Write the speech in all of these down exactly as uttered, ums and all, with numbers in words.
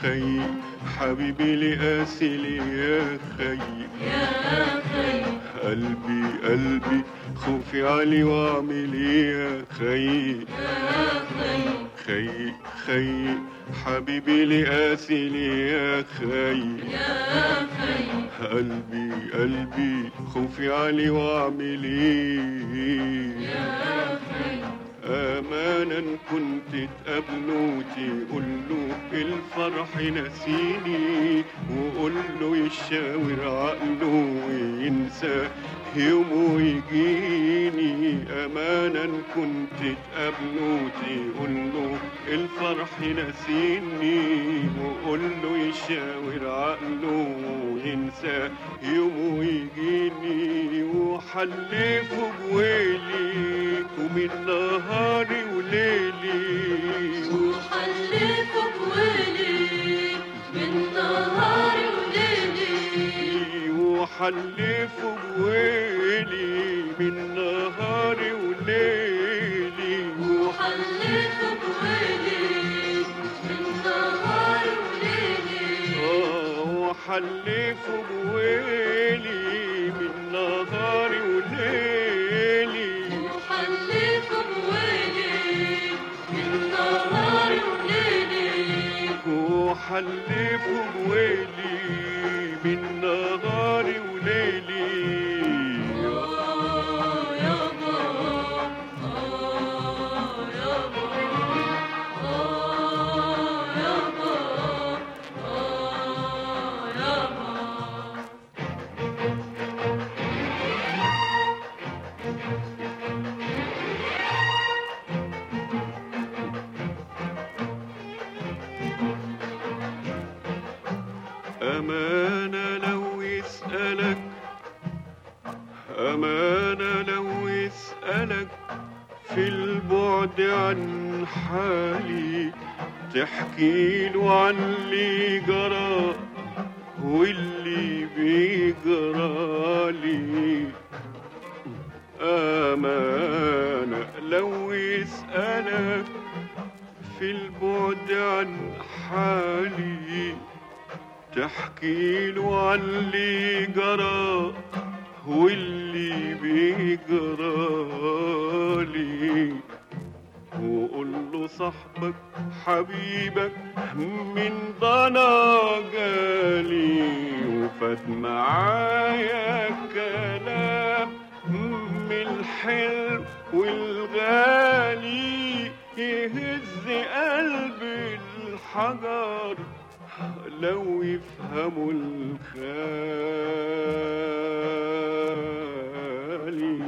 خي حبيبي لقاسي يا خي يا خي قلبي قلبي خوفي علي واعمل ايه يا خي يا خي خي خي حبيبي لقاسي يا خي يا خي قلبي قلبي خوفي علي واعمل ايه يا خي امانا كنت تقابله تقوله الفرح نسيني وقوله يشاور عقله وينسى يوم ويجيني امانا كنت تقابله تقوله الفرح نسيني وقوله يشاور عقله وينسى يوم ويجيني وحلفه بويلي ومن نهاري وليلي وحلفه بويلي من نهاري وليلي وحلفه بويلي من نهاري وليلي وحلفه بويلي من نهاري وليلي آه وحلفه بويلي من نهاري وليلي وحلفه بويلي من نهاري وليلي وحلفه بويلي من نهاري وليلي آه يابا آه يابا آه يابا آه يابا أمانة لو يسألك أمانة لو يسألك في البعد عن حالي تحكي له عن اللي جرى واللي بيجرالي أمانة لو يسألك في البعد عن حالي تحكي له عن اللي جرى واللي بيجرالي وقول له صاحبك حبيبك من ضنا جالي وفات معايا كلام من الحلم والغالي يهز قلب الحجر لو يفهموا الخالي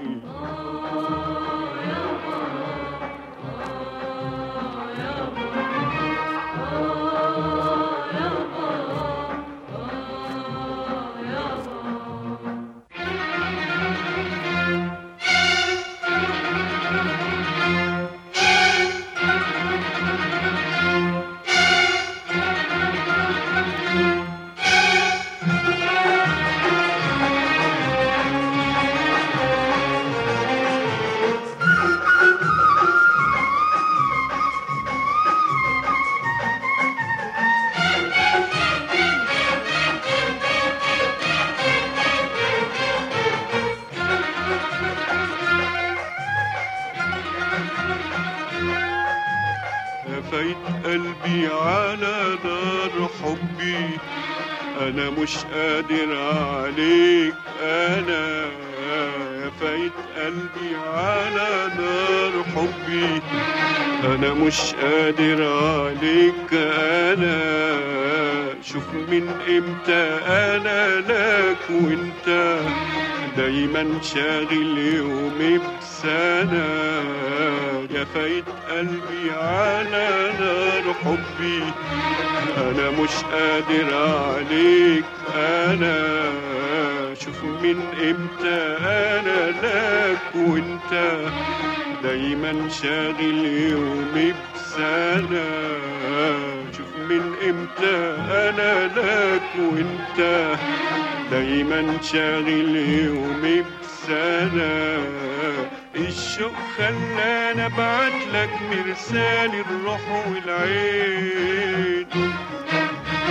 فايت قلبي على نار حبي انا مش قادر عليك انا فايت قلبي على نار حبي انا مش قادر عليك انا شوف من امتى انا لك وانت دايما شاغل يومي بسنة يا فايت قلبي على نار حبي انا مش قادر عليك انا شوف من امتى انا لك وانت دايما شاغل يومي بسنة شوف من امتى انا لك وانت دايما شاغل يومي بسنة الشوق خلاني ابعت لك مرسال الروح والعين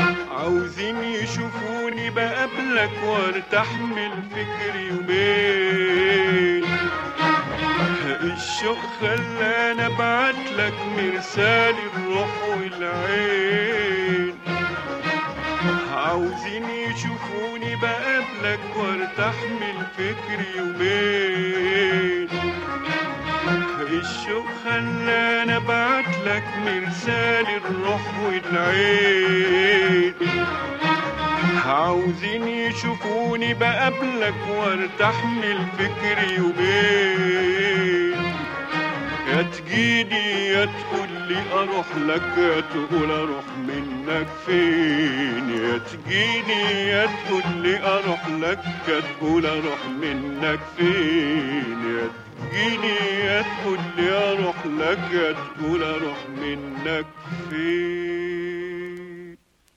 عاوزين يشوفوني بقابلك وارتاح من فكري يومين. الشوق خلاني ابعتلك مرسال الروح والعين. عاوزين يشوفوني بقابلك وارتاح من فكري يومين. الشوق خلاني ابعتلك مرسال الروح والعين. عاوزين يشوفوني بقابلك وارتاح من فكري يومين. يا تجيني يا تقولي اروح لك، يا تقول اروح منك فين. يا تجيني يا تقولي اروح لك، يا تقول اروح منك فين. يا تجيني يا تقولي اروح لك، يا تقول اروح منك فين.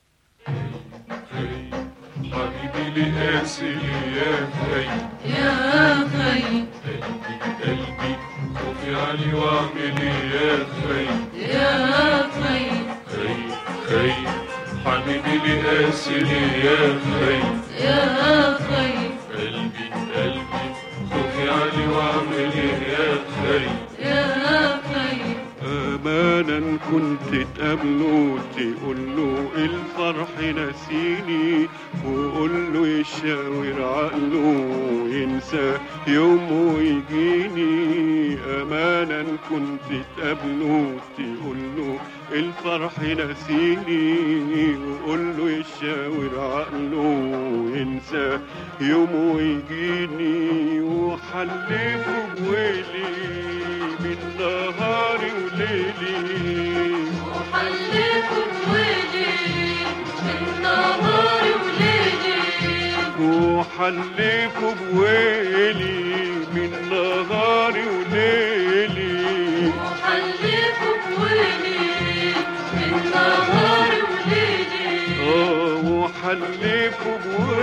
حبيبي لقاسي يا خي يا خي قلبي قلبي خوفي علي واعمل يا خي يا خي خي خي حبيبي لقاسي يا خي يا خي قلبي قلبي خوفي علي واعمل يا خي يا خي. امانا كنت تقابله تقول له الفرح نسيني، وقول له يشاور عقله ينسى يوم ويجيني. امانا كنت تقابله تقول له الفرح نسيني، وقول له يشاور عقله ينسى يوم ويجيني. وحلفه بويلي من نهاري وليلي، وحلفه بويلي من نهاري وليلي، وحلفه بويلي من نهاري وليلي، وحلفه بويلي من نهاري وليلي، اه وحلفه بويلي